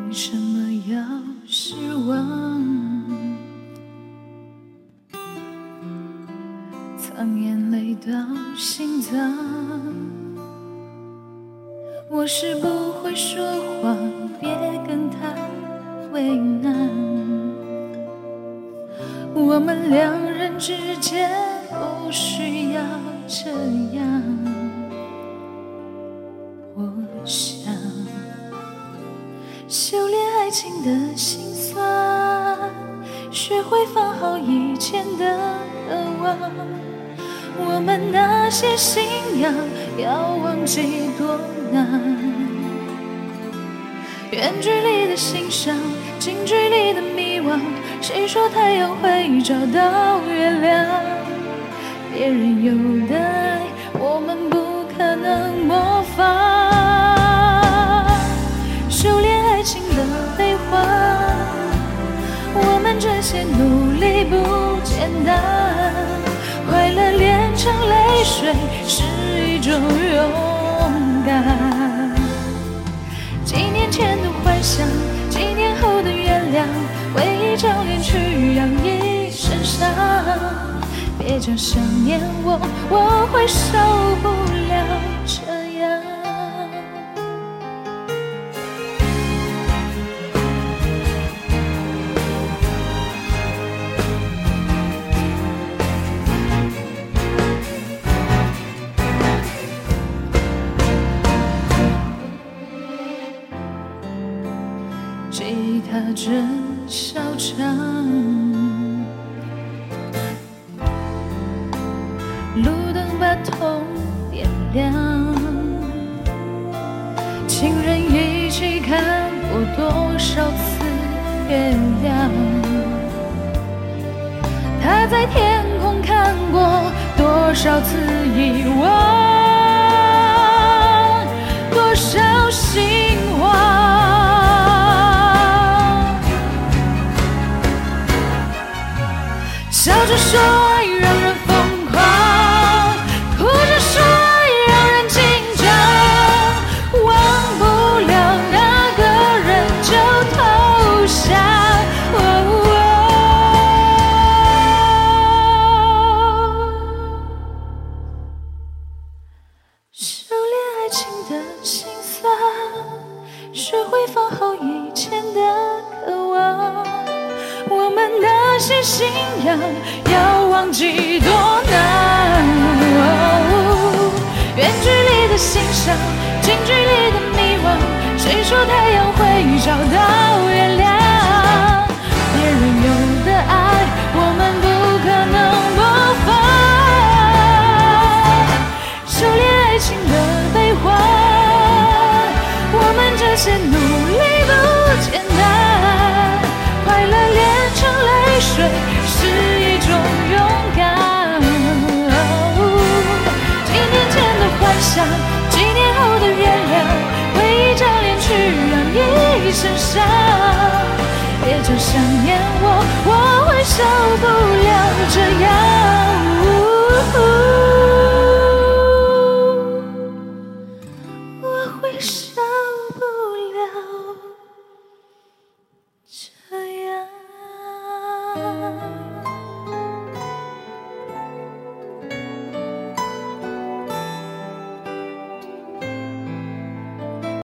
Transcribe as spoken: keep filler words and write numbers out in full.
为什么要失望？藏眼泪到心脏，我是不会说谎，别跟他为难。我们两人之间不需要这样。我想修炼爱情的心酸，学会放好以前的渴望。我们那些信仰要忘记多难，远距离的欣赏，近距离的迷惘，谁说太阳会找到月亮？别人有的爱，我们不可能模仿。修炼爱情的悲欢，我们这些努力不简单。快乐炼成泪水是一种勇敢。几年前的幻想，几年后的原谅，为一张脸去养一身伤。别讲想念我，我会受不了这样。吉他真嚣张，路灯把痛点亮，情人一起看过多少次月亮，他在天空看过多少次遗忘，多少心慌。笑着说爱让人疯狂，哭着说爱让人紧张，忘不了那个人就投降。哦哦，修炼爱情的心酸，学会放好以前的渴望。我们那些信仰要忘记多难，哦，远距离的欣赏，近距离的迷惘，谁说太阳会找到月亮？别人有的爱，我们不可能模仿。修炼爱情的悲欢，我们这些努力不简单。快乐炼成泪水是一种勇敢，哦，几年前的幻想，几年后的原谅，为一张脸去让一身伤。别讲想念我，我会受不了